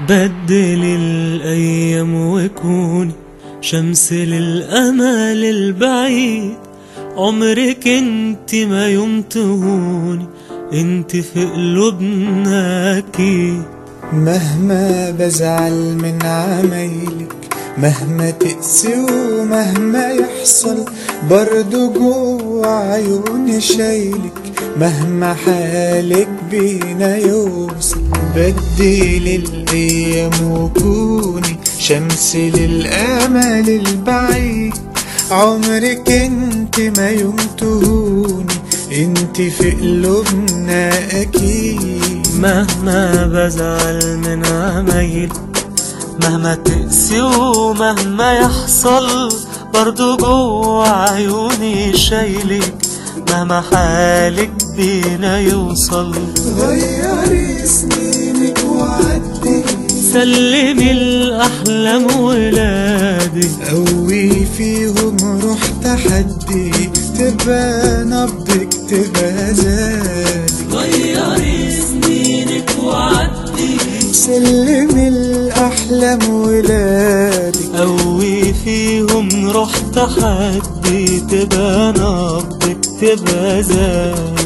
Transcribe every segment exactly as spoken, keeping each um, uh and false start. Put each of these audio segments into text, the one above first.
بدل الأيام وكوني شمس للأمل البعيد. عمرك انت ما يوم تهوني، انت في قلوبنا أكيد. مهما بزعل من عمايلك، مهما تقسي ومهما يحصل، برضو جوا عيوني شايلك. مهما حالك بينا يوصل، بدل الأيام وكوني شمس للأمل البعيد. عمرك انت ما يوم تهوني، انت في قلوبنا أكيد. مهما بزعل من عمايل، مهما تقسي ومهما يحصل، برضو جوا عيوني شايلك. مهما حالك بينا يوصل، غيري سنينك وعدي، سلمي الأحلام ولادي. قوي فيهم روح تحدي، تبقى نبضك تبقى زادي. غيري سنينك وعدي، سلمي الأحلام ولادي. قوي فيهم روح تحدي، تبقى نبضك تبقى زاد.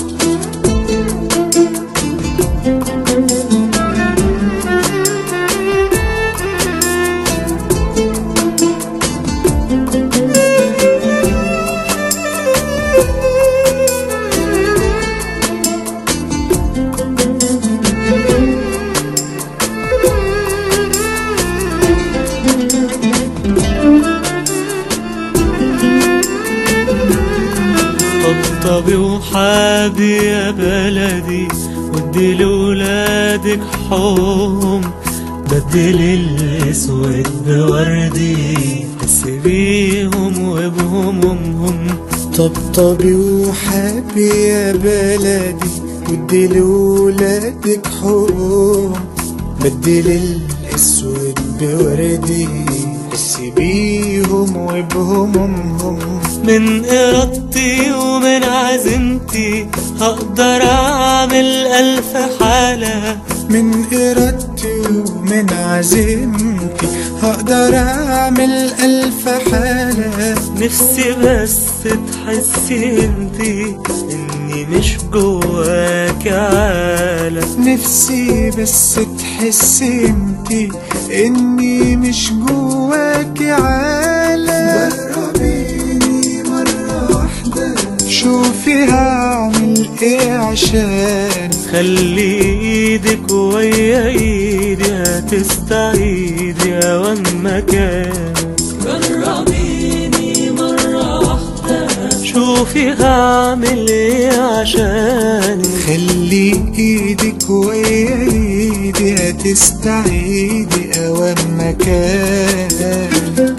طبطبي وحابي يا بلدي، ودي لولادك حوم. بدل الاسود بوردي، حسي بيهم وبهمومهم. طبطبي وحابي يا بلدي، ودي لولادك حوم. بدل الاسود بوردي، حسي بيهم وبهمومهم. من إرادتي ومن عزيمتي هقدر أعمل ألف حالة. من إرادتي ومن عزيمتي هقدر أعمل ألف حالة. نفسي بس تحسي انتي إني مش جواك عالم. نفسي بس تحسي انتي إني مش جواك عالم. جربيني مرة واحدة، شوفي هعمل ايه عشان. خلي ايدك ويا ايدي، هتستعيدي اوان مكان. جربيني مرة واحدة، شوفي هعمل ايه عشان. خلي ايدك ويا ايدي، هتستعيدي اوان مكان.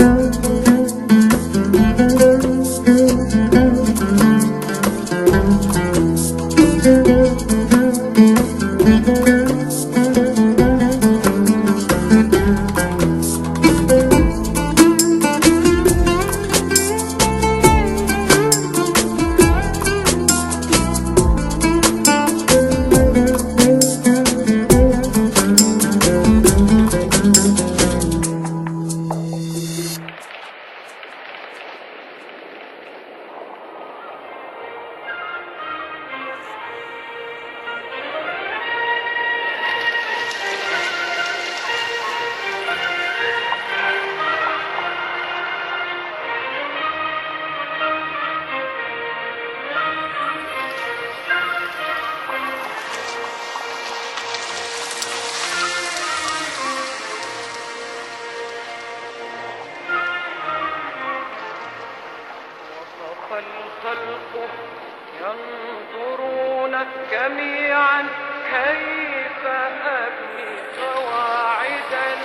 الخلق ينظرون جميعا كيف أبني قواعد